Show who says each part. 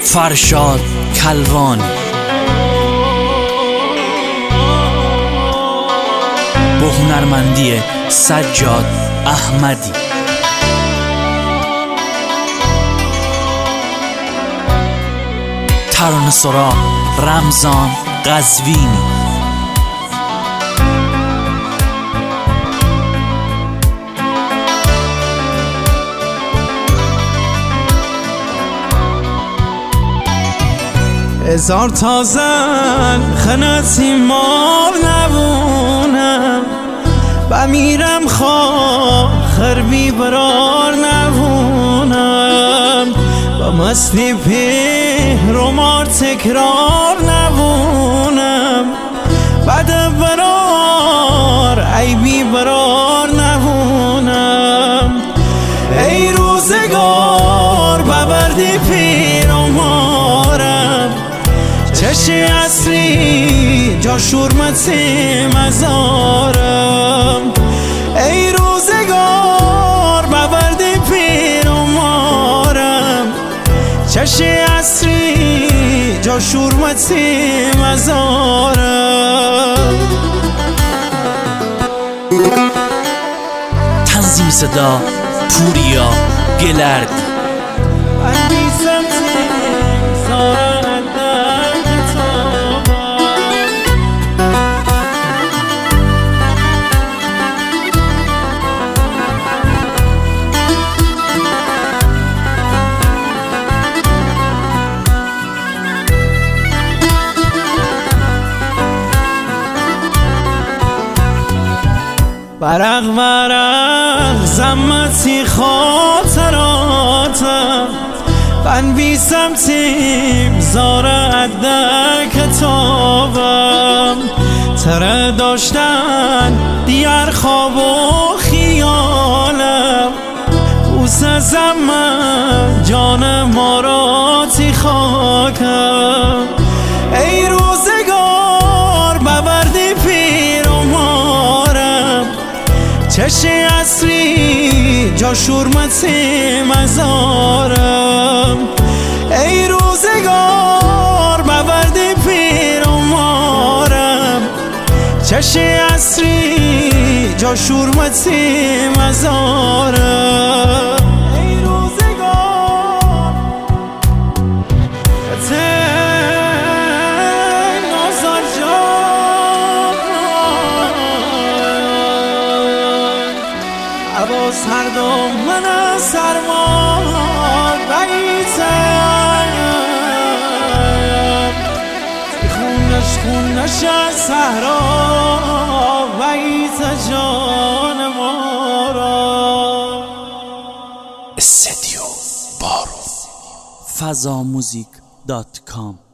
Speaker 1: فرشاد کلوانی. با هنرمندی سجاد احمدی. ترانه‌سرا رمضان قزوینی.
Speaker 2: هزار تا زن خناتی مار نبونم بمیرم خواهر بیبرار نبونم با مستی پیر و مار تکرار نبونم بعد برار ای بیبرار نبونم ای روزگار ببردی پیر و مارم چشی اصری جا شورمتی مزارم ای روزگار ببردی پیر و مارم چشی اصری جا شورمتی مزارم.
Speaker 1: تنظیم صدا پوریا گلرد.
Speaker 2: ورق ورق زمتی خاطراتم بنویسم تیم زار عده کتابم تره داشتن دیار خواب و خیالم بوسه زمم جان ماراتی خاکم ای روزگار ببردی پیر و مارم چشی اصری جا شورمتی مزارم ای روزگار ببردی پیر و مارم چشی اصری جا شورمتی مزارم ای روزگار نازار جان عباس هر دو من سرما بیتم خونش از صحرا بیت جان ما را.
Speaker 1: استدیو بارو. فضاموزیک.com